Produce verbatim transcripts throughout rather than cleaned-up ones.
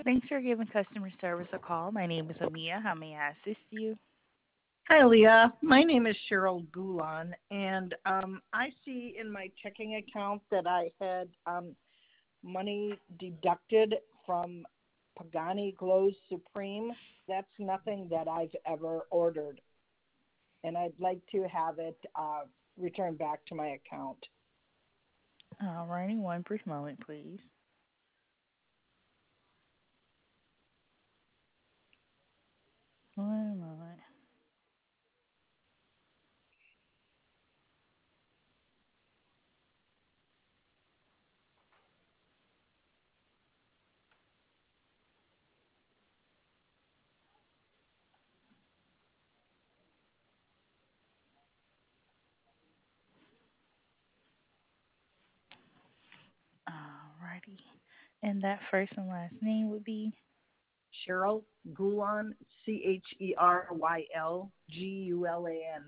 Thanks for giving customer service a call. My name is Amia. How may I assist you? Hi, Leah. My name is Cheryl Gulan, and um, I see in my checking account that I had um, money deducted from Pagani Glow Supreme. That's nothing that I've ever ordered, and I'd like to have it uh, returned back to my account. Alrighty, one brief moment, please. One moment. Alrighty. And that first and last name would be? Cheryl Gulan, C H E R Y L G U L A N.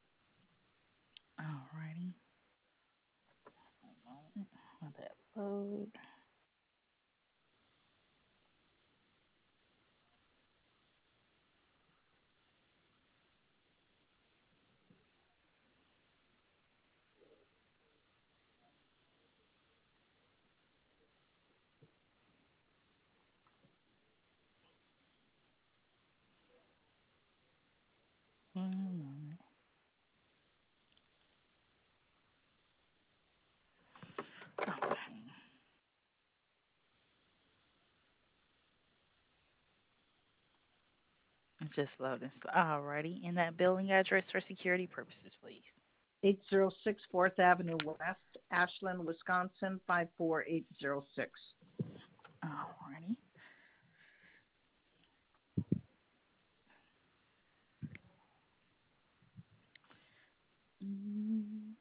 Alrighty. One moment. Let that load. One moment. Okay. It's just loading. Alrighty. And that billing address for security purposes, please. eight oh six Fourth Avenue West, Ashland, Wisconsin, five four eight zero six. Alrighty. Mm.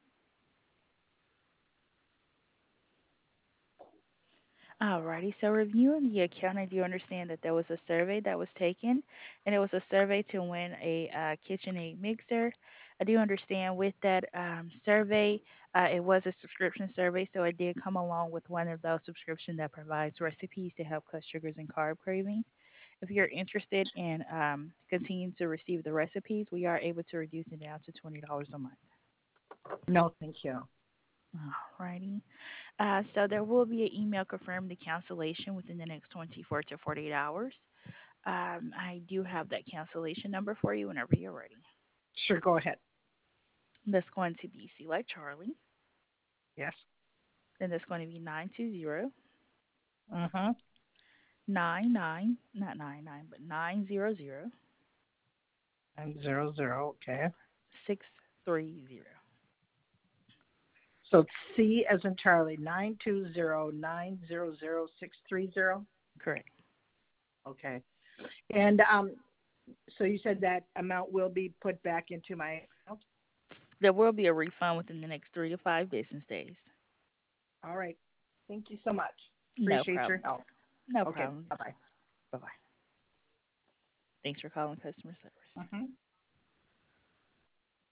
Alrighty, so reviewing the account, I do understand that there was a survey that was taken, and it was a survey to win a uh, KitchenAid mixer. I do understand with that um, survey, uh, it was a subscription survey, so it did come along with one of those subscriptions that provides recipes to help cut sugars and carb cravings. If you're interested in um, continuing to receive the recipes, we are able to reduce it down to twenty dollars a month. No, thank you. Alrighty. Uh, so there will be an email confirming the cancellation within the next twenty-four to forty-eight hours. Um, I do have that cancellation number for you whenever you're ready. Sure, go ahead. That's going to be C like Charlie. Yes. Then that's going to be nine two zero Mm-hmm. nine nine, not nine nine, but nine zero zero And zero zero, okay. six three zero. So it's C as in Charlie, nine two zero nine zero zero six three zero. Correct. Okay. And um, so you said that amount will be put back into my account? There will be a refund within the next three to five business days. All right. Thank you so much. No Appreciate your problem. help. No Okay. problem. Bye-bye. Bye bye. Thanks for calling customer service. Mm-hmm.